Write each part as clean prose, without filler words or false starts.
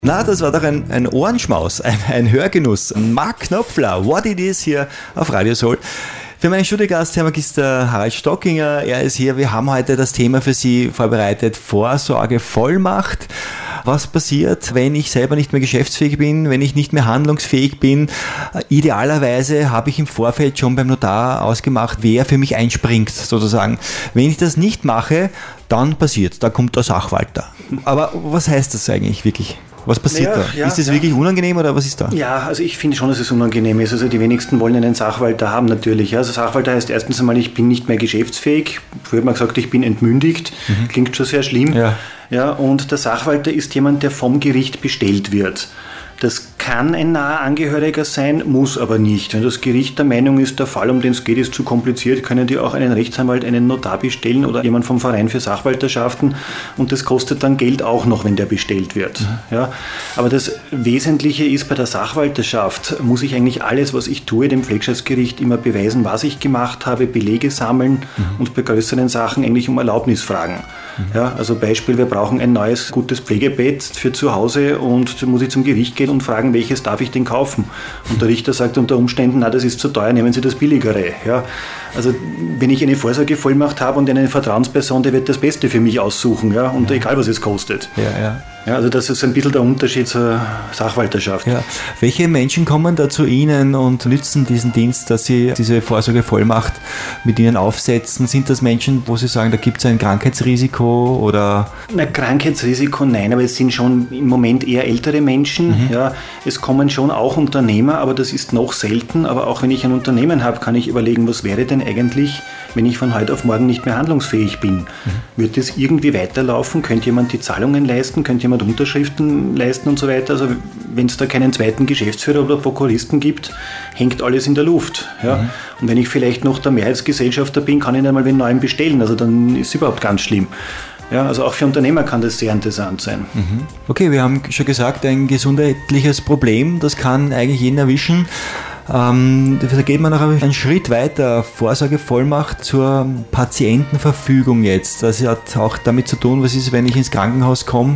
Na, das war doch ein Ohrenschmaus, ein Hörgenuss. Mark Knopfler, What It Is hier auf Radio Soul. Für meinen Studiogast, Herr Magister Harald Stockinger, er ist hier. Wir haben heute das Thema für Sie vorbereitet, Vorsorgevollmacht. Was passiert, wenn ich selber nicht mehr geschäftsfähig bin, wenn ich nicht mehr handlungsfähig bin? Idealerweise habe ich im Vorfeld schon beim Notar ausgemacht, wer für mich einspringt, sozusagen. Wenn ich das nicht mache, dann passiert, da kommt der Sachwalter. Aber was heißt das eigentlich wirklich? Was passiert da? Ist das wirklich unangenehm oder was ist da? Ja, also ich finde schon, dass es unangenehm ist. Also die wenigsten wollen einen Sachwalter haben natürlich. Also Sachwalter heißt erstens einmal, ich bin nicht mehr geschäftsfähig. Früher hat man gesagt, ich bin entmündigt. Klingt schon sehr schlimm. Ja, und der Sachwalter ist jemand, der vom Gericht bestellt wird. Das kann ein naher Angehöriger sein, muss aber nicht. Wenn das Gericht der Meinung ist, der Fall, um den es geht, ist zu kompliziert, können die auch einen Rechtsanwalt, einen Notar bestellen oder jemand vom Verein für Sachwalterschaften und das kostet dann Geld auch noch, wenn der bestellt wird. Ja, aber das Wesentliche ist, bei der Sachwalterschaft muss ich eigentlich alles, was ich tue, dem Pflegschaftsgericht immer beweisen, was ich gemacht habe, Belege sammeln und bei größeren Sachen eigentlich um Erlaubnis fragen. Ja, also Beispiel, wir brauchen ein neues, gutes Pflegebett für zu Hause und da muss ich zum Gericht gehen und fragen, welches darf ich denn kaufen? Und der Richter sagt unter Umständen, na, das ist zu teuer, nehmen Sie das Billigere. Ja, also wenn ich eine Vorsorgevollmacht habe und eine Vertrauensperson, der wird das Beste für mich aussuchen, ja, und egal was es kostet. Ja, also das ist ein bisschen der Unterschied zur Sachwalterschaft. Ja. Welche Menschen kommen da zu Ihnen und nützen diesen Dienst, dass Sie diese Vorsorgevollmacht mit Ihnen aufsetzen? Sind das Menschen, wo Sie sagen, da gibt es ein Krankheitsrisiko oder? Na, Krankheitsrisiko nein, aber es sind schon im Moment eher ältere Menschen. Ja, es kommen schon auch Unternehmer, aber das ist noch selten. Aber auch wenn ich ein Unternehmen habe, kann ich überlegen, was wäre denn eigentlich, wenn ich von heute auf morgen nicht mehr handlungsfähig bin? Wird das irgendwie weiterlaufen? Könnte jemand die Zahlungen leisten? Könnte jemand Unterschriften leisten und so weiter? Also wenn es da keinen zweiten Geschäftsführer oder Prokuristen gibt, hängt alles in der Luft. Ja? Und wenn ich vielleicht noch der Mehrheitsgesellschafter bin, kann ich einmal wen Neuen bestellen. Also dann ist es überhaupt ganz schlimm. Ja, also auch für Unternehmer kann das sehr interessant sein. Okay, wir haben schon gesagt, ein gesundheitliches Problem, das kann eigentlich jeden erwischen. Da geht man noch einen Schritt weiter, Vorsorgevollmacht zur Patientenverfügung jetzt. Das hat auch damit zu tun, was ist, wenn ich ins Krankenhaus komme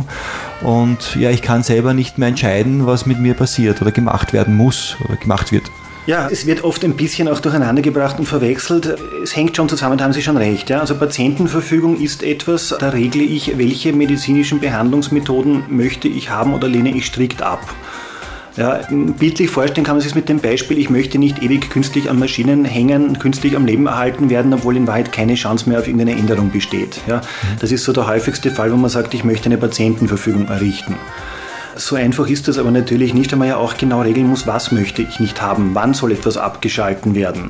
und ja, ich kann selber nicht mehr entscheiden, was mit mir passiert oder gemacht werden muss oder gemacht wird. Ja, es wird oft ein bisschen auch durcheinander gebracht und verwechselt. Es hängt schon zusammen, da haben Sie schon recht. Ja? Also Patientenverfügung ist etwas, da regle ich, welche medizinischen Behandlungsmethoden möchte ich haben oder lehne ich strikt ab. Ja, bildlich vorstellen kann man sich mit dem Beispiel, ich möchte nicht ewig künstlich an Maschinen hängen, künstlich am Leben erhalten werden, obwohl in Wahrheit keine Chance mehr auf irgendeine Änderung besteht. Ja, das ist so der häufigste Fall, wo man sagt, ich möchte eine Patientenverfügung errichten. So einfach ist das aber natürlich nicht, weil man ja auch genau regeln muss, was möchte ich nicht haben, wann soll etwas abgeschalten werden.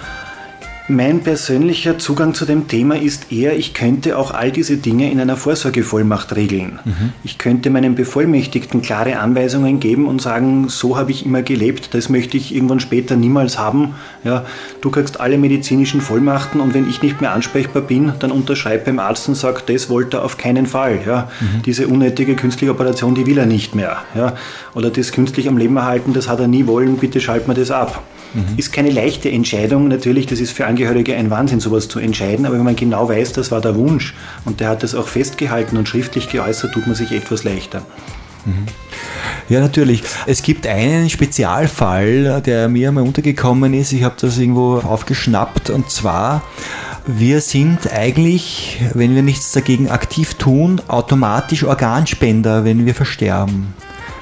Mein persönlicher Zugang zu dem Thema ist eher, ich könnte auch all diese Dinge in einer Vorsorgevollmacht regeln. Ich könnte meinen Bevollmächtigten klare Anweisungen geben und sagen, so habe ich immer gelebt, das möchte ich irgendwann später niemals haben. Ja, du kriegst alle medizinischen Vollmachten und wenn ich nicht mehr ansprechbar bin, dann unterschreib beim Arzt und sag, das wollte er auf keinen Fall. Ja. Diese unnötige künstliche Operation, die will er nicht mehr. Ja. Oder das künstlich am Leben erhalten, das hat er nie wollen, bitte schalt mir das ab. Ist keine leichte Entscheidung, natürlich, das ist für Angehörige ein Wahnsinn, sowas zu entscheiden, aber wenn man genau weiß, das war der Wunsch und der hat das auch festgehalten und schriftlich geäußert, tut man sich etwas leichter. Ja, natürlich. Es gibt einen Spezialfall, der mir einmal untergekommen ist, ich habe das irgendwo aufgeschnappt und zwar, wir sind eigentlich, wenn wir nichts dagegen aktiv tun, automatisch Organspender, wenn wir versterben.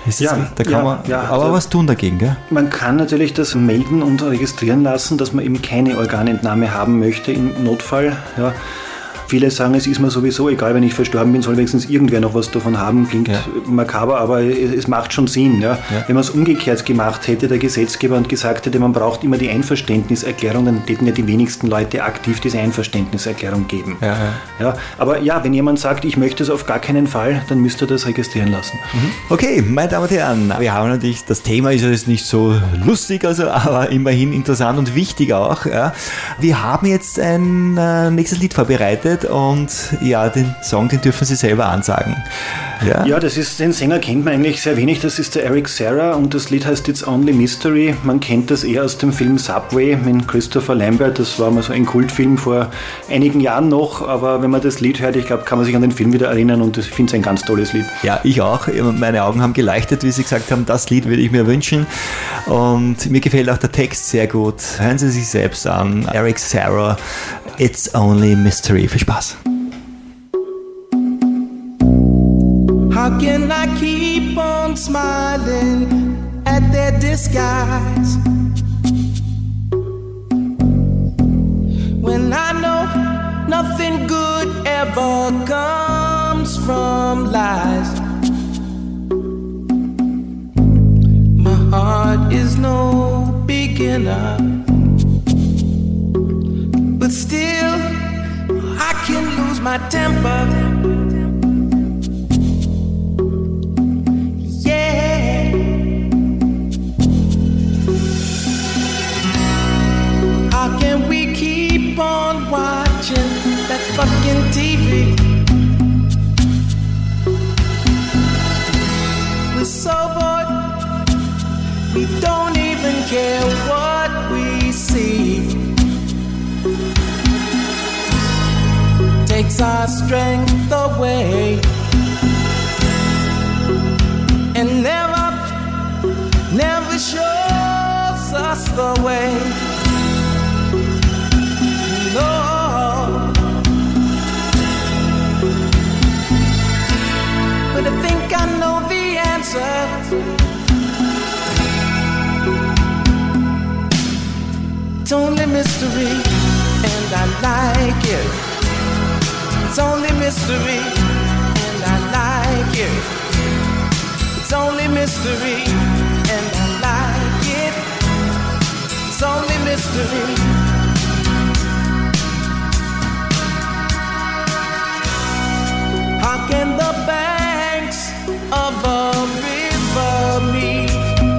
Aber was tun dagegen, gell? Man kann natürlich das melden und registrieren lassen, dass man eben keine Organentnahme haben möchte im Notfall. Ja. Viele sagen, es ist mir sowieso egal, wenn ich verstorben bin, soll wenigstens irgendwer noch was davon haben. Klingt makaber, aber es macht schon Sinn. Ja? Wenn man es umgekehrt gemacht hätte, der Gesetzgeber, und gesagt hätte, man braucht immer die Einverständniserklärung, dann hätten ja die wenigsten Leute aktiv diese Einverständniserklärung geben. Ja? Aber ja, wenn jemand sagt, ich möchte es auf gar keinen Fall, dann müsst ihr das registrieren lassen. Okay, meine Damen und Herren, wir haben natürlich, das Thema ist jetzt nicht so lustig, aber immerhin interessant und wichtig auch. Ja? Wir haben jetzt ein nächstes Lied vorbereitet. gehört und ja, den Song, den dürfen Sie selber ansagen. Ja, den Sänger kennt man eigentlich sehr wenig, das ist der Eric Serra und das Lied heißt It's Only Mystery. Man kennt das eher aus dem Film Subway mit Christopher Lambert, das war mal so ein Kultfilm vor einigen Jahren noch, aber wenn man das Lied hört, ich glaube, kann man sich an den Film wieder erinnern und ich finde es ein ganz tolles Lied. Ja, ich auch. Meine Augen haben geleuchtet, wie Sie gesagt haben, das Lied würde ich mir wünschen und mir gefällt auch der Text sehr gut. Hören Sie sich selbst an. Eric Serra, It's Only Mystery. Viel Spaß. How can I keep on smiling at their disguise when I know nothing good ever comes from lies? My heart is no beginner, but still I can lose my temper. How can we keep on watching that fucking TV? We're so bored, we don't even care what we see. Takes our strength away and never shows us the way. No, but I think I know the answer. It's only mystery, and I like it. It's only mystery, and I like it. It's only mystery, and I like it. It's only mystery. How can the banks of a river meet?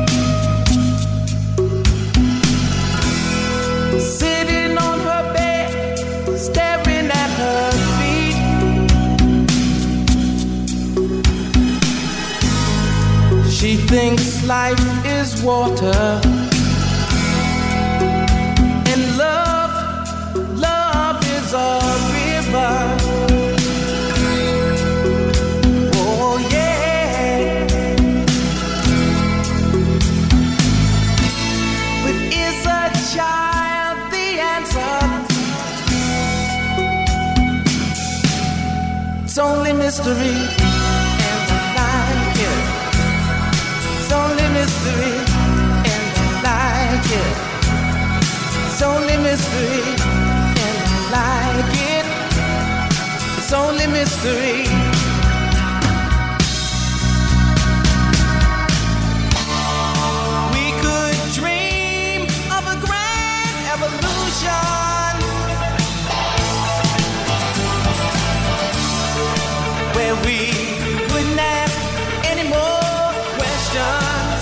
Sitting on her bed, staring at her feet. She thinks life is water, and love is a river. It's only mystery, and I like it. It's only mystery, and I like it. It's only mystery, and I like it. It's only mystery. We could dream of a grand evolution, where we wouldn't ask any more questions.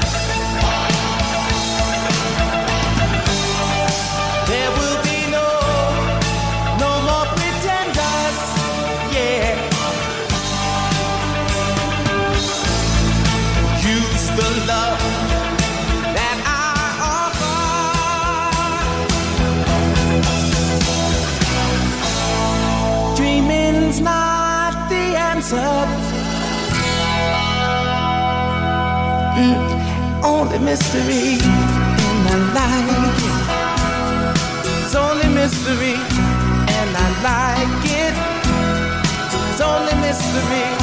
There will be no more pretenders, yeah. Use the love that I offer. Dreaming's not the answer. Only mystery, and I like it. It's only mystery, and I like it. It's only mystery.